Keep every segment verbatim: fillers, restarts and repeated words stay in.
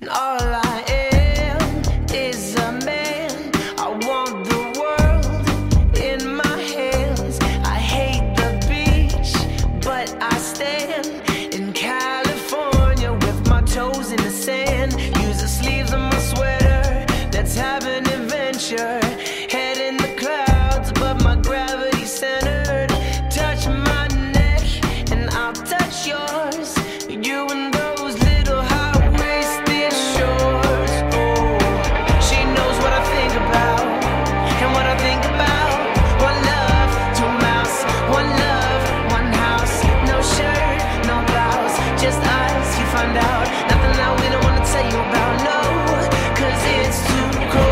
All I am is a man. I want the world in my hands. I hate the beach, but I stand in California with my toes in the sand. Use the sleeves of my sweater. Let's have an adventure. Head in the clouds, but my gravity's centered. Touch my neck, and I'll touch yours. You and those little high-waisted shorts. Oh, she knows what I think about, and what I think about. One love, two mouths. One love, one house. No shirt, no blouse, just us. You find out nothing that we don't wanna tell you about. No, 'cause it's too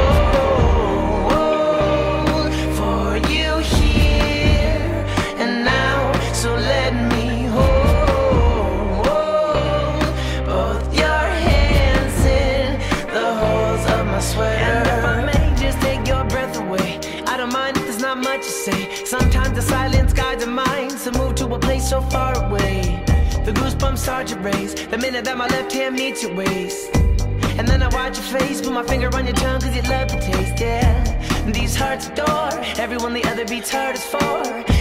cold for you here and now. So let me hold both your hands in the holes of my sweater. And if I may just take your breath away, I don't mind if there's not much to say. Sometimes the silence guides the mind to move to a place so far away. The goosebumps start to raise the minute that my left hand meets your waist. And then I watch your face, put my finger on your tongue 'cause you love the taste, yeah. These hearts adore everyone the other beats hardest for.